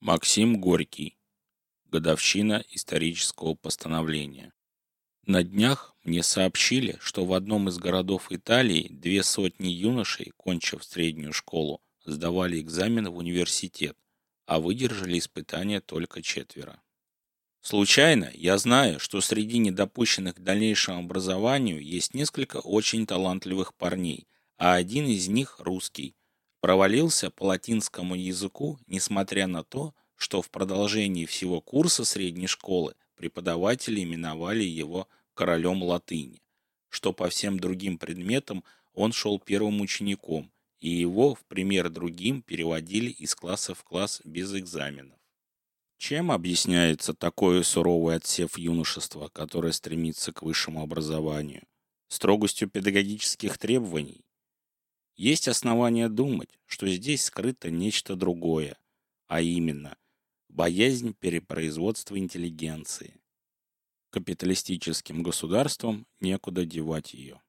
Максим Горький. Годовщина исторического постановления. На днях мне сообщили, что в одном из городов Италии 200 юношей, кончив среднюю школу, сдавали экзамены в университет, а выдержали испытания только 4. Случайно я знаю, что среди недопущенных к дальнейшему образованию есть несколько очень талантливых парней, а один из них, русский, провалился по латинскому языку, несмотря на то, что в продолжении всего курса средней школы преподаватели именовали его королем латыни, что по всем другим предметам он шел первым учеником, и его, в пример другим, переводили из класса в класс без экзаменов. Чем объясняется такой суровый отсев юношества, которое стремится к высшему образованию? Строгостью педагогических требований? Есть основания думать, что здесь скрыто нечто другое, а именно боязнь перепроизводства интеллигенции. Капиталистическим государствам некуда девать ее.